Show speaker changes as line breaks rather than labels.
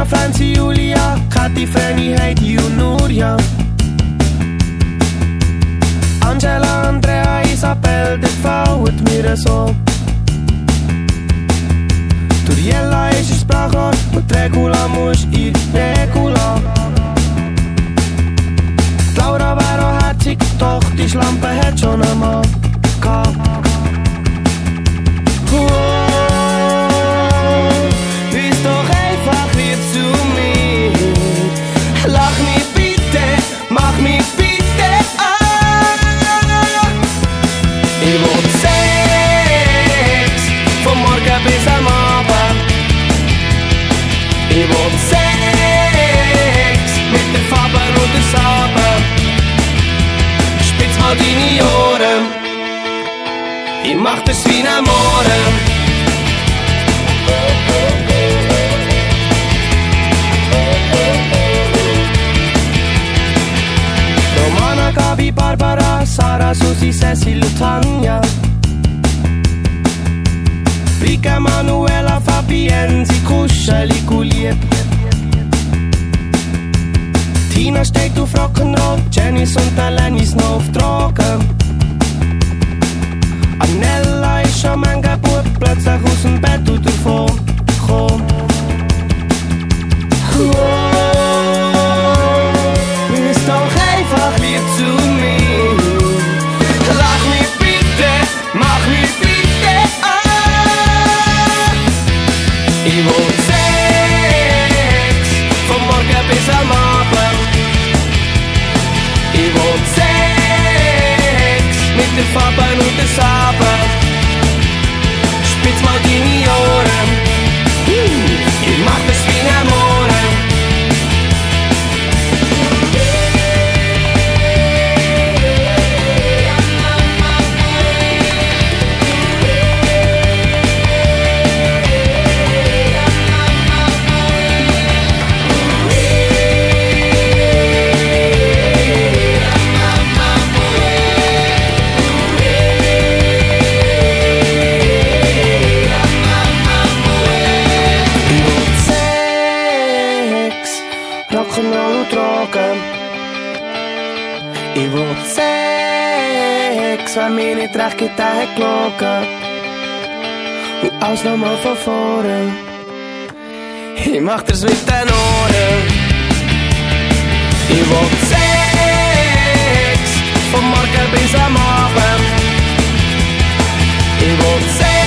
Franzi, Julia, Kathi, Vreni, Heidi und Nuria. Angela, Andrea, Isabel, das gefällt mir so. Duriella ist ein Sprachrohr und Regula muss in Regula. Die Laura wäre auch herzig, doch die Schlampe hat schon einmal gehabt. Bist doch einfach lieb zu mir. Lach mich bitte, mach mich bitte an. Ich will Sex, von morgen bis am Abend. Ich will Sex, mit der Farbe und der Saben. Spitz mal deine Ohren, ich mach das wie am Morgen. Romana, Gabi, Barbara, Sara, Susi, Cecil, Tanja. Rika, Manuela, Fabienzi, Kuscheli, Gulieb. Tina steht auf Rock'n'Roll, Janice und Elenis noch auf Drogen. Anella ist schon manche Bub, plötzlich aus dem Bett und davon komm. Bist doch einfach lieb zu mir. Lach mich bitte, mach mich bitte an. Ich will Sex, von morgen bis am Abend. Ich will Sex, mit der Farbe und der Saben. Spitz mal deine Ohren, ich mach das wie am Morgen. Rock'n'Roll und Drogen. Ich will Sex, wenn mir nicht recht geht, der hat gelogen. Und alles nochmal von vorne. Ich mach das mit den Ohren. Ich will Sex, von morgen bis am Abend. Ich will Sex.